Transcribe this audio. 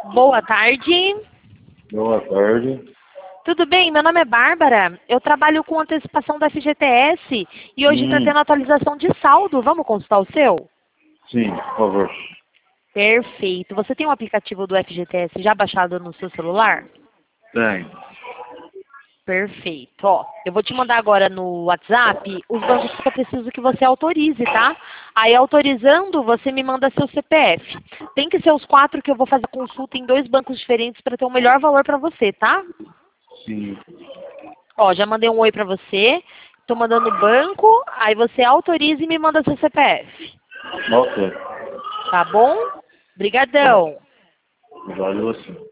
Boa tarde. Boa tarde. Tudo bem? Meu nome é Bárbara. Eu trabalho com antecipação do FGTS e hoje está tendo atualização de saldo. Vamos consultar o seu? Sim, por favor. Perfeito. Você tem um aplicativo do FGTS já baixado no seu celular? Tem. Perfeito. Ó, eu vou te mandar agora no WhatsApp os bancos que eu preciso que você autorize, tá? Aí, autorizando, você me manda seu CPF. Tem que ser os 4 que eu vou fazer consulta em 2 bancos diferentes para ter o melhor valor para você, tá? Sim. Ó, já mandei um oi pra você. Tô mandando o banco. Aí você autoriza e me manda seu CPF. Ok. Tá bom? Tá. Brigadão. Valeu assim.